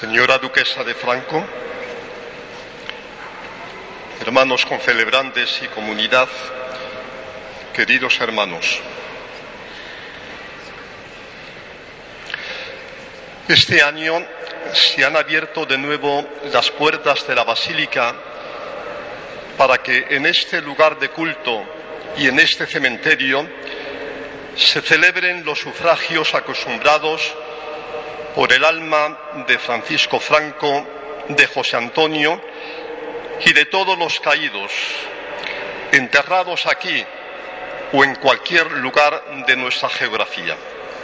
Señora Duquesa de Franco, hermanos concelebrantes y comunidad, queridos hermanos, este año se han abierto de nuevo las puertas de la Basílica para que en este lugar de culto y en este cementerio se celebren los sufragios acostumbrados por el alma de Francisco Franco, de José Antonio y de todos los caídos, enterrados aquí o en cualquier lugar de nuestra geografía.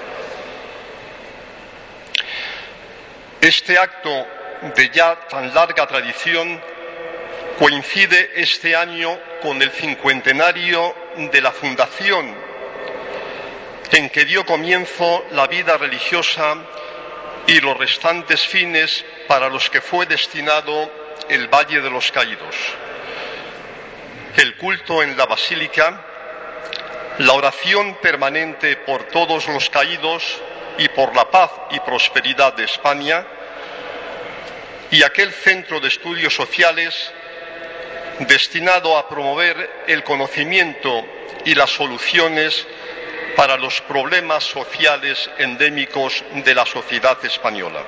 Este acto de ya tan larga tradición coincide este año con el cincuentenario de la fundación en que dio comienzo la vida religiosa y los restantes fines para los que fue destinado el Valle de los Caídos: el culto en la Basílica, la oración permanente por todos los caídos y por la paz y prosperidad de España, y aquel centro de estudios sociales destinado a promover el conocimiento y las soluciones para los problemas sociales endémicos de la sociedad española.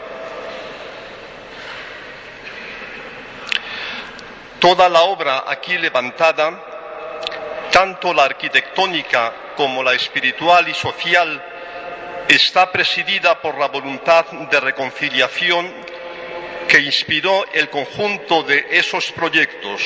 Toda la obra aquí levantada, tanto la arquitectónica como la espiritual y social, está presidida por la voluntad de reconciliación que inspiró el conjunto de esos proyectos.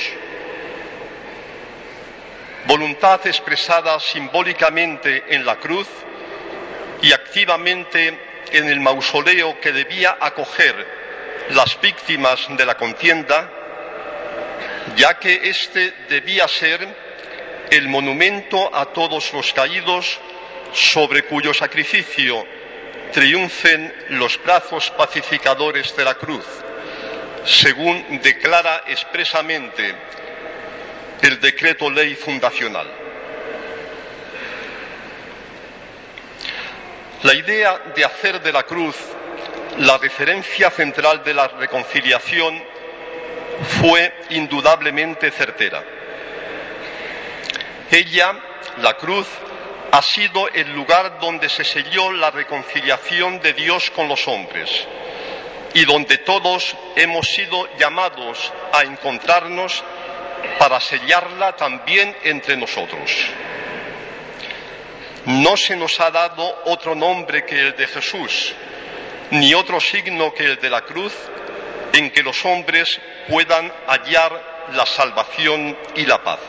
Voluntad expresada simbólicamente en la cruz y activamente en el mausoleo que debía acoger las víctimas de la contienda, ya que este debía ser el monumento a todos los caídos sobre cuyo sacrificio triunfen los brazos pacificadores de la cruz, según declara expresamente el decreto ley fundacional. La idea de hacer de la cruz la referencia central de la reconciliación fue indudablemente certera. Ella, la cruz, ha sido el lugar donde se selló la reconciliación de Dios con los hombres y donde todos hemos sido llamados a encontrarnos para sellarla también entre nosotros. No se nos ha dado otro nombre que el de Jesús, ni otro signo que el de la cruz, en que los hombres puedan hallar la salvación y la paz.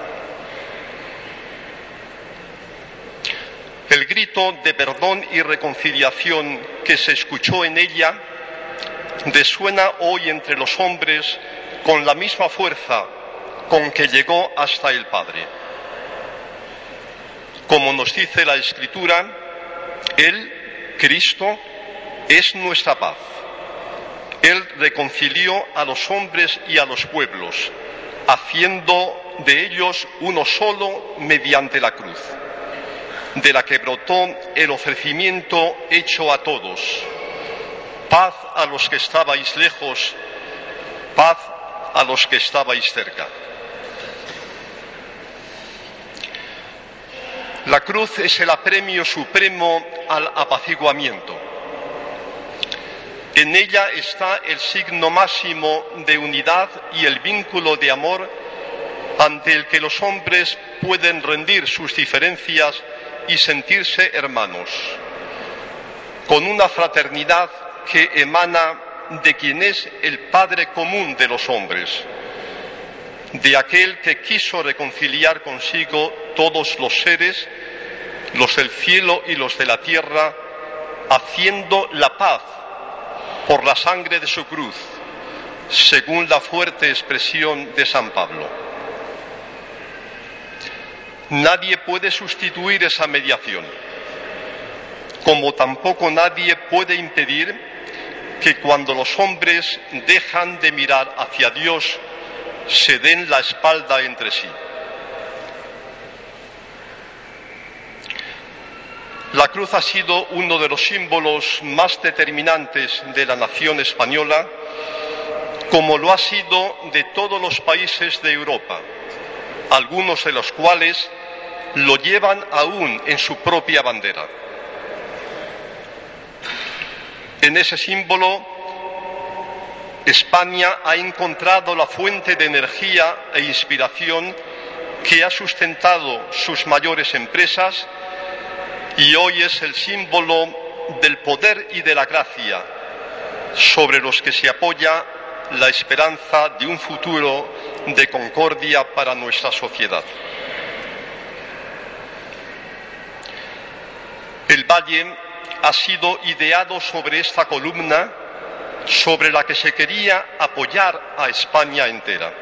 El grito de perdón y reconciliación que se escuchó en ella resuena hoy entre los hombres con la misma fuerza con que llegó hasta el Padre. Como nos dice la Escritura, Él, Cristo, es nuestra paz. Él reconcilió a los hombres y a los pueblos, haciendo de ellos uno solo mediante la cruz, de la que brotó el ofrecimiento hecho a todos: paz a los que estabais lejos, paz a los que estabais cerca. La cruz es el apremio supremo al apaciguamiento. En ella está el signo máximo de unidad y el vínculo de amor ante el que los hombres pueden rendir sus diferencias y sentirse hermanos, con una fraternidad que emana de quien es el Padre común de los hombres, de aquel que quiso reconciliar consigo todos los seres, los del cielo y los de la tierra, haciendo la paz por la sangre de su cruz, según la fuerte expresión de San Pablo. Nadie puede sustituir esa mediación, como tampoco nadie puede impedir que cuando los hombres dejan de mirar hacia Dios, se den la espalda entre sí. La cruz ha sido uno de los símbolos más determinantes de la nación española, como lo ha sido de todos los países de Europa, algunos de los cuales lo llevan aún en su propia bandera. En ese símbolo, España ha encontrado la fuente de energía e inspiración que ha sustentado sus mayores empresas y hoy es el símbolo del poder y de la gracia sobre los que se apoya la esperanza de un futuro de concordia para nuestra sociedad. El valle ha sido ideado sobre esta columna sobre la que se quería apoyar a España entera.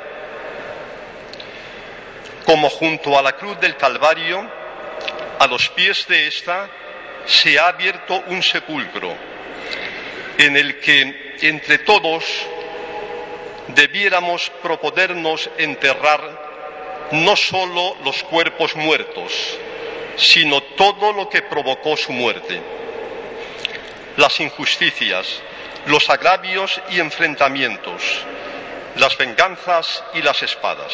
Como junto a la cruz del Calvario, a los pies de esta se ha abierto un sepulcro en el que entre todos debiéramos proponernos enterrar no solo los cuerpos muertos, sino todo lo que provocó su muerte. Las injusticias, los agravios y enfrentamientos, las venganzas y las espadas.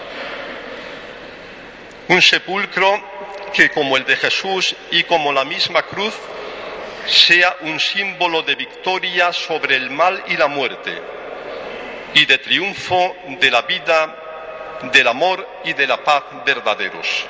Un sepulcro que, como el de Jesús y como la misma cruz, sea un símbolo de victoria sobre el mal y la muerte, y de triunfo de la vida, del amor y de la paz verdaderos.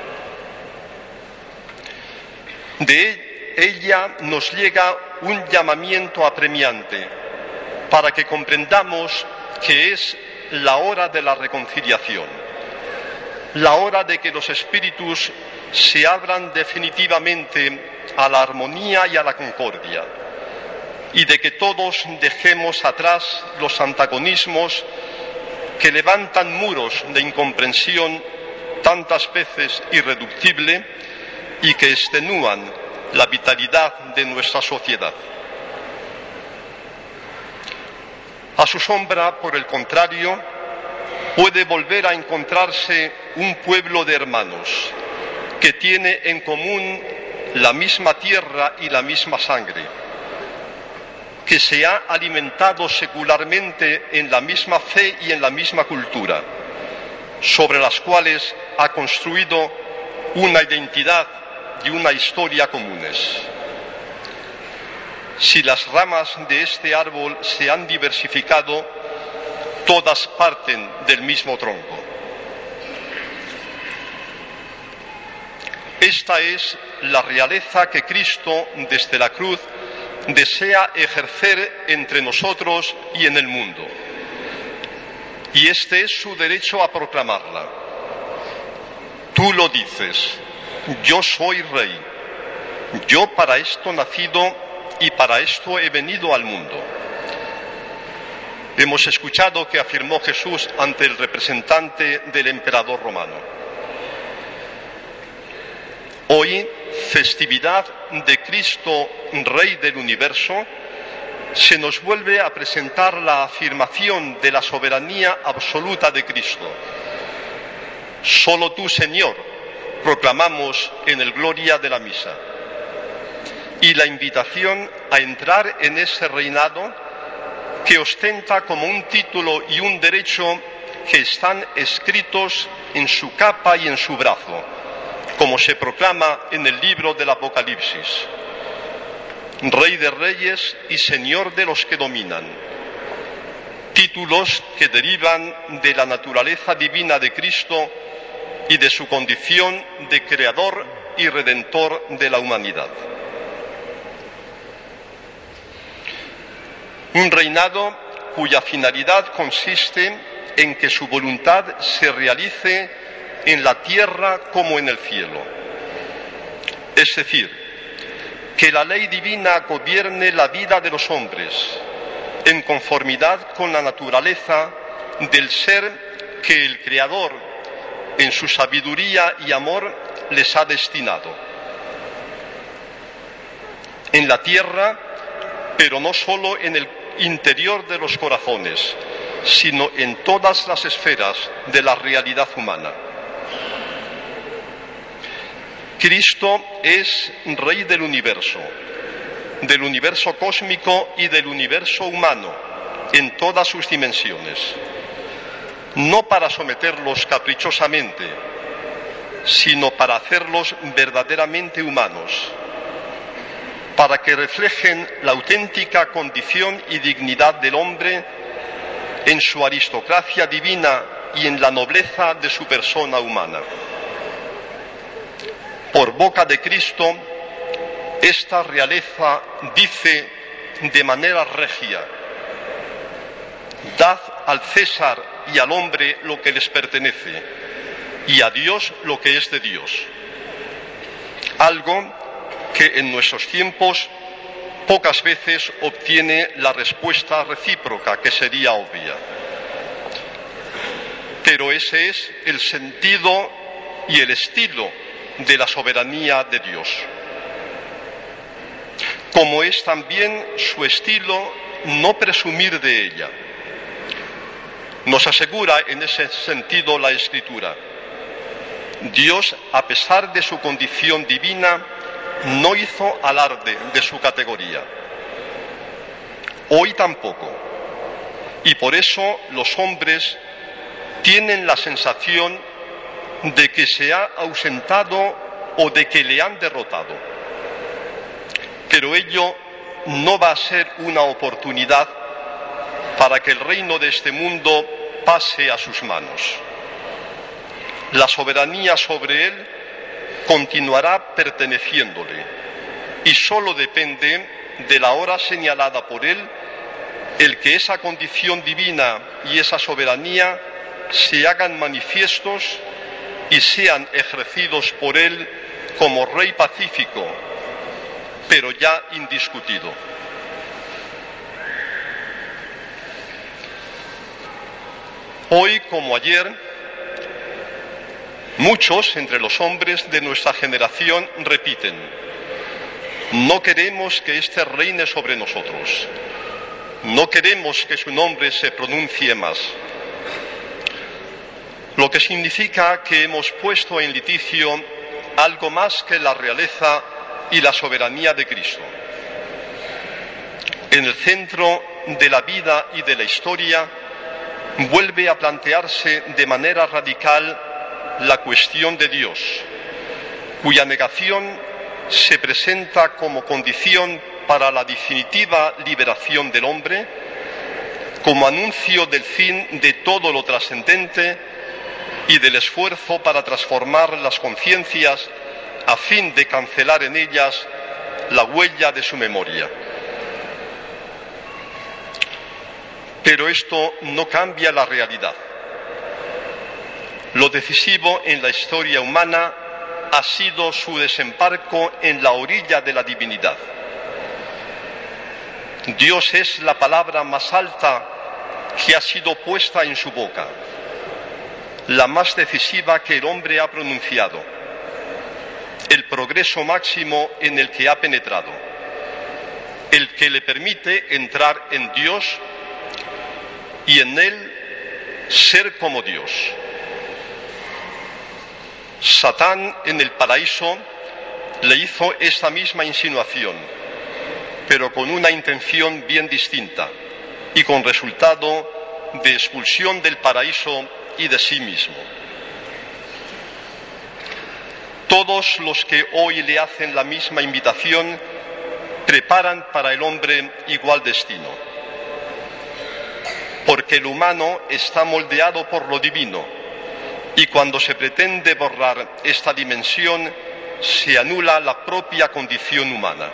De ella nos llega un llamamiento apremiante para que comprendamos que es la hora de la reconciliación, la hora de que los espíritus se abran definitivamente a la armonía y a la concordia, y de que todos dejemos atrás los antagonismos que levantan muros de incomprensión tantas veces irreductible y que extenúan la vitalidad de nuestra sociedad. A su sombra, por el contrario, puede volver a encontrarse un pueblo de hermanos que tiene en común la misma tierra y la misma sangre, que se ha alimentado secularmente en la misma fe y en la misma cultura, sobre las cuales ha construido una identidad y una historia comunes. Si las ramas de este árbol se han diversificado, todas parten del mismo tronco. Esta es la realeza que Cristo, desde la cruz, desea ejercer entre nosotros y en el mundo. Y este es su derecho a proclamarla. Tú lo dices, yo soy rey, yo para esto nacido y para esto he venido al mundo. Hemos escuchado que afirmó Jesús ante el representante del emperador romano. Hoy, festividad de Cristo, Rey del universo, se nos vuelve a presentar la afirmación de la soberanía absoluta de Cristo. Solo tú, Señor, proclamamos en el Gloria de la Misa. Y la invitación a entrar en ese reinado que ostenta como un título y un derecho que están escritos en su capa y en su brazo, como se proclama en el libro del Apocalipsis. Rey de reyes y Señor de los que dominan. Títulos que derivan de la naturaleza divina de Cristo y de su condición de creador y redentor de la humanidad. Un reinado cuya finalidad consiste en que su voluntad se realice en la tierra como en el cielo. Es decir, que la ley divina gobierne la vida de los hombres en conformidad con la naturaleza del ser que el Creador, en su sabiduría y amor, les ha destinado. En la tierra, pero no solo en el interior de los corazones, sino en todas las esferas de la realidad humana. Cristo es Rey del universo cósmico y del universo humano, en todas sus dimensiones. No para someterlos caprichosamente, sino para hacerlos verdaderamente humanos, para que reflejen la auténtica condición y dignidad del hombre en su aristocracia divina y en la nobleza de su persona humana. Por boca de Cristo, esta realeza dice de manera regia: dad al César y al hombre lo que les pertenece, y a Dios lo que es de Dios. Algo que en nuestros tiempos pocas veces obtiene la respuesta recíproca, que sería obvia. Pero ese es el sentido y el estilo de la soberanía de Dios. Como es también su estilo no presumir de ella. Nos asegura en ese sentido la Escritura: Dios, a pesar de su condición divina, no hizo alarde de su categoría. Hoy tampoco. Y por eso los hombres tienen la sensación de que se ha ausentado o de que le han derrotado. Pero ello no va a ser una oportunidad para que el reino de este mundo pase a sus manos. La soberanía sobre él continuará perteneciéndole, y solo depende de la hora señalada por él el que esa condición divina y esa soberanía se hagan manifiestos y sean ejercidos por él como rey pacífico, pero ya indiscutido. Hoy, como ayer, muchos entre los hombres de nuestra generación repiten: no queremos que éste reine sobre nosotros, no queremos que su nombre se pronuncie más. Lo que significa que hemos puesto en litigio algo más que la realeza y la soberanía de Cristo. En el centro de la vida y de la historia vuelve a plantearse de manera radical la cuestión de Dios, cuya negación se presenta como condición para la definitiva liberación del hombre, como anuncio del fin de todo lo trascendente y del esfuerzo para transformar las conciencias a fin de cancelar en ellas la huella de su memoria. Pero esto no cambia la realidad. Lo decisivo en la historia humana ha sido su desembarco en la orilla de la divinidad. Dios es la palabra más alta que ha sido puesta en su boca, la más decisiva que el hombre ha pronunciado, el progreso máximo en el que ha penetrado, el que le permite entrar en Dios y en él ser como Dios. Satán en el paraíso le hizo esta misma insinuación, pero con una intención bien distinta y con resultado de expulsión del paraíso y de sí mismo. Todos los que hoy le hacen la misma invitación preparan para el hombre igual destino, porque el humano está moldeado por lo divino, y cuando se pretende borrar esta dimensión se anula la propia condición humana.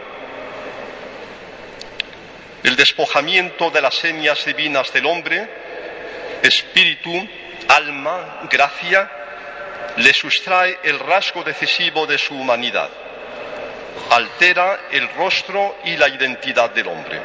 El despojamiento de las señas divinas del hombre, espíritu, alma, gracia, le sustrae el rasgo decisivo de su humanidad, altera el rostro y la identidad del hombre.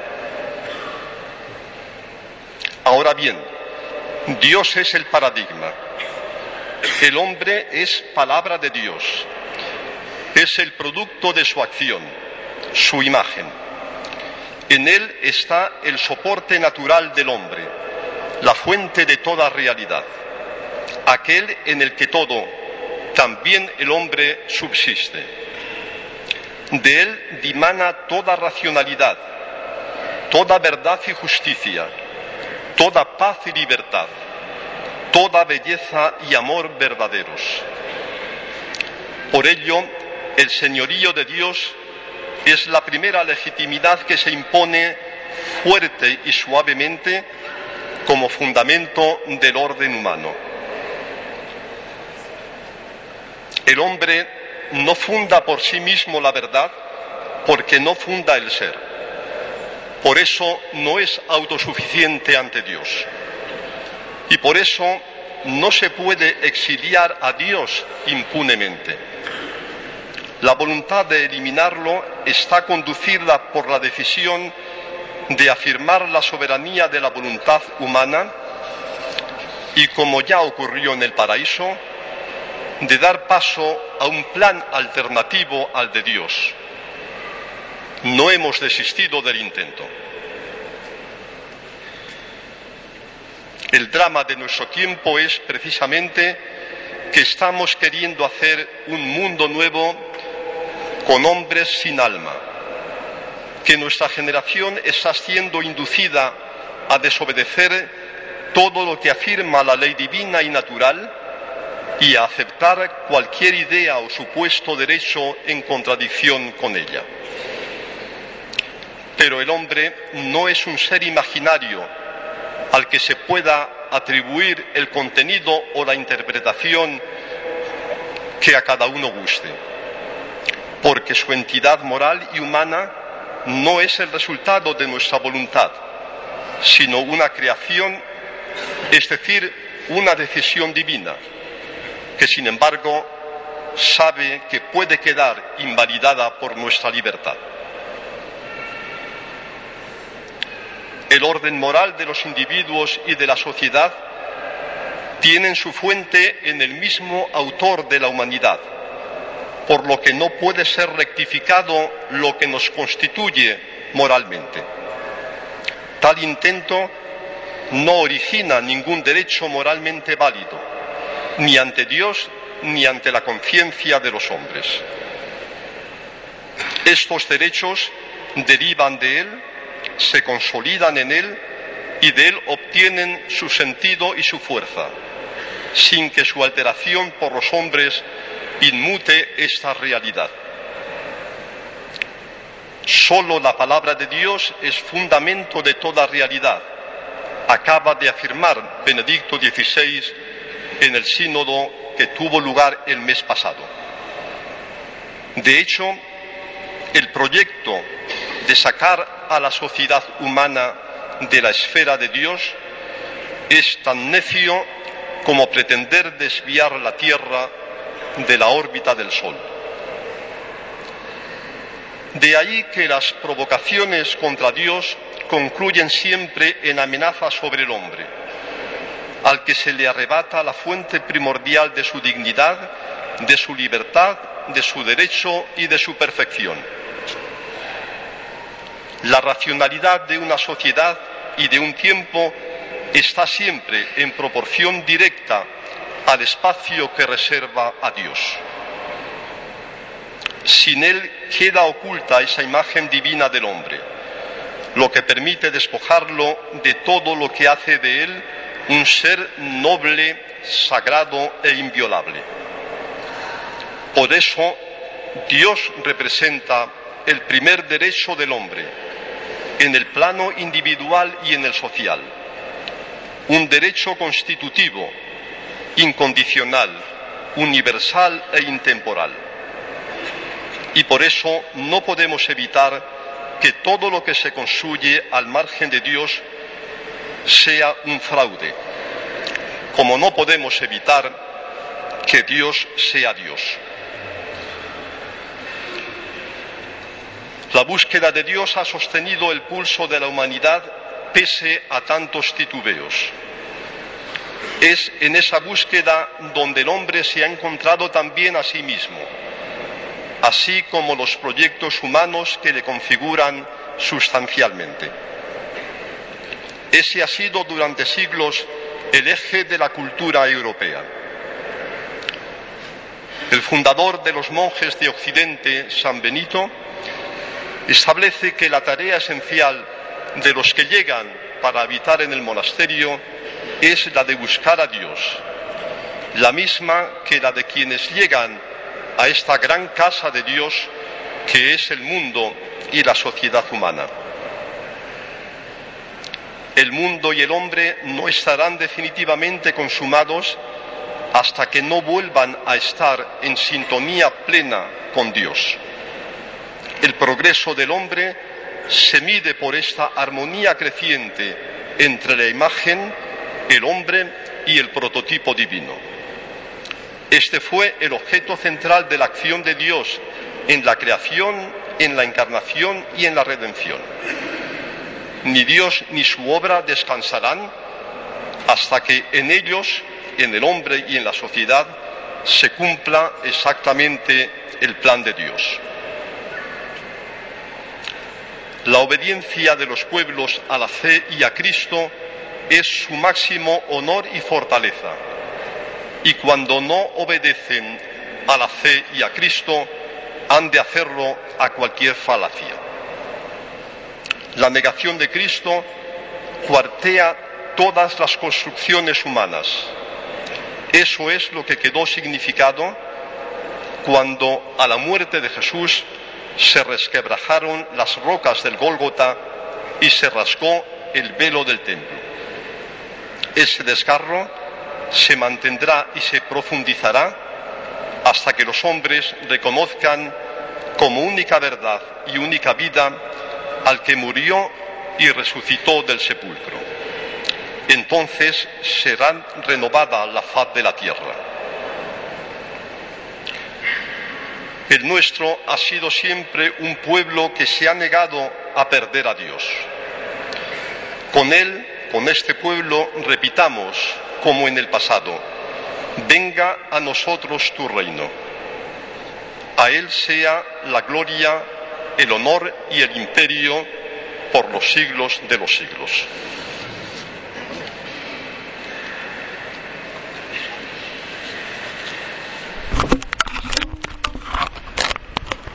Ahora bien, Dios es el paradigma. El hombre es palabra de Dios, es el producto de su acción, su imagen. En él está el soporte natural del hombre, la fuente de toda realidad, aquel en el que todo, también el hombre subsiste. De él dimana toda racionalidad, toda verdad y justicia, toda paz y libertad, toda belleza y amor verdaderos. Por ello, el señorío de Dios es la primera legitimidad que se impone fuerte y suavemente como fundamento del orden humano. El hombre no funda por sí mismo la verdad porque no funda el ser. Por eso no es autosuficiente ante Dios. Y por eso no se puede exiliar a Dios impunemente. La voluntad de eliminarlo está conducida por la decisión de afirmar la soberanía de la voluntad humana y, como ya ocurrió en el paraíso, de dar paso a un plan alternativo al de Dios. No hemos desistido del intento. El drama de nuestro tiempo es precisamente que estamos queriendo hacer un mundo nuevo con hombres sin alma, que nuestra generación está siendo inducida a desobedecer todo lo que afirma la ley divina y natural y a aceptar cualquier idea o supuesto derecho en contradicción con ella. Pero el hombre no es un ser imaginario al que se pueda atribuir el contenido o la interpretación que a cada uno guste, porque su entidad moral y humana no es el resultado de nuestra voluntad, sino una creación, es decir, una decisión divina, que sin embargo sabe que puede quedar invalidada por nuestra libertad. El orden moral de los individuos y de la sociedad tienen su fuente en el mismo autor de la humanidad, por lo que no puede ser rectificado lo que nos constituye moralmente. Tal intento no origina ningún derecho moralmente válido, ni ante Dios ni ante la conciencia de los hombres. Estos derechos derivan de Él, se consolidan en Él y de Él obtienen su sentido y su fuerza, sin que su alteración por los hombres inmute esta realidad. Solo la palabra de Dios es fundamento de toda realidad, acaba de afirmar Benedicto XVI en el sínodo que tuvo lugar el mes pasado. De hecho, el proyecto de sacar a la sociedad humana de la esfera de Dios es tan necio como pretender desviar la Tierra de la órbita del Sol. De ahí que las provocaciones contra Dios concluyen siempre en amenazas sobre el hombre, al que se le arrebata la fuente primordial de su dignidad, de su libertad, de su derecho y de su perfección. La racionalidad de una sociedad y de un tiempo está siempre en proporción directa al espacio que reserva a Dios. Sin él queda oculta esa imagen divina del hombre, lo que permite despojarlo de todo lo que hace de él un ser noble, sagrado e inviolable. Por eso, Dios representa el primer derecho del hombre, en el plano individual y en el social, un derecho constitutivo, incondicional, universal e intemporal. Y por eso no podemos evitar que todo lo que se construye al margen de Dios sea un fraude, como no podemos evitar que Dios sea Dios. La búsqueda de Dios ha sostenido el pulso de la humanidad pese a tantos titubeos. Es en esa búsqueda donde el hombre se ha encontrado también a sí mismo, así como los proyectos humanos que le configuran sustancialmente. Ese ha sido durante siglos el eje de la cultura europea. El fundador de los monjes de Occidente, San Benito, establece que la tarea esencial de los que llegan para habitar en el monasterio es la de buscar a Dios, la misma que la de quienes llegan a esta gran casa de Dios que es el mundo y la sociedad humana. El mundo y el hombre no estarán definitivamente consumados hasta que no vuelvan a estar en sintonía plena con Dios. El progreso del hombre se mide por esta armonía creciente entre la imagen, el hombre y el prototipo divino. Este fue el objeto central de la acción de Dios en la creación, en la encarnación y en la redención. Ni Dios ni su obra descansarán hasta que en ellos, en el hombre y en la sociedad, se cumpla exactamente el plan de Dios. La obediencia de los pueblos a la fe y a Cristo es su máximo honor y fortaleza. Y cuando no obedecen a la fe y a Cristo, han de hacerlo a cualquier falacia. La negación de Cristo cuartea todas las construcciones humanas. Eso es lo que quedó significado cuando a la muerte de Jesús se resquebrajaron las rocas del Gólgota y se rasgó el velo del templo. Ese desgarro se mantendrá y se profundizará hasta que los hombres reconozcan como única verdad y única vida al que murió y resucitó del sepulcro. Entonces será renovada la faz de la tierra. El nuestro ha sido siempre un pueblo que se ha negado a perder a Dios. Con él, con este pueblo, repitamos, como en el pasado: venga a nosotros tu reino. A él sea la gloria, el honor y el imperio por los siglos de los siglos.